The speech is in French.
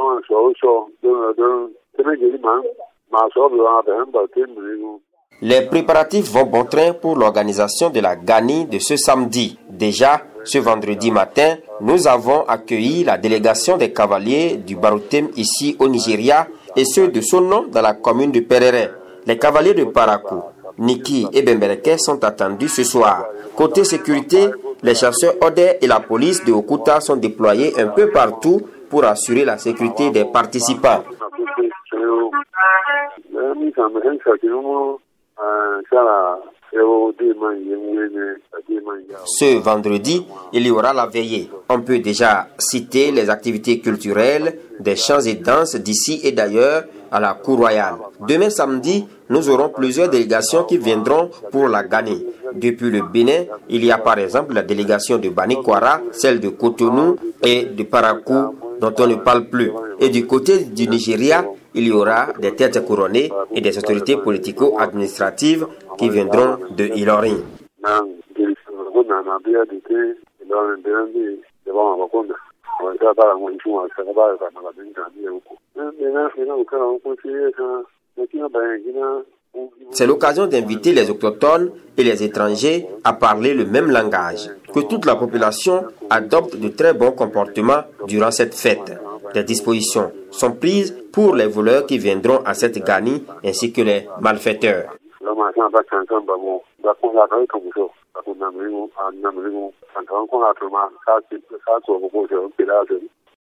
Les préparatifs vont bon train pour l'organisation de la Gani de ce samedi. Déjà, ce vendredi matin, nous avons accueilli la délégation des cavaliers du Barotem ici au Nigeria et ceux de Sono dans la commune de Perere. Les cavaliers de Parakou, Niki et Bembereke sont attendus ce soir. Côté sécurité, les chasseurs Odé et la police de Okuta sont déployés un peu partout pour assurer la sécurité des participants. Ce vendredi, il y aura la veillée. On peut déjà citer les activités culturelles, des chants et danses d'ici et d'ailleurs à la cour royale. Demain samedi, nous aurons plusieurs délégations qui viendront pour la Gani. Depuis le Bénin, il y a par exemple la délégation de Bani Kwara, celle de Cotonou et de Parakou dont on ne parle plus. Et du côté du Nigeria, il y aura des têtes couronnées et des autorités politico-administratives qui viendront de Ilorin. C'est l'occasion d'inviter les autochtones et les étrangers à parler le même langage, que toute la population adopte de très bons comportements durant cette fête. Des dispositions sont prises pour les voleurs qui viendront à cette Gani ainsi que les malfaiteurs.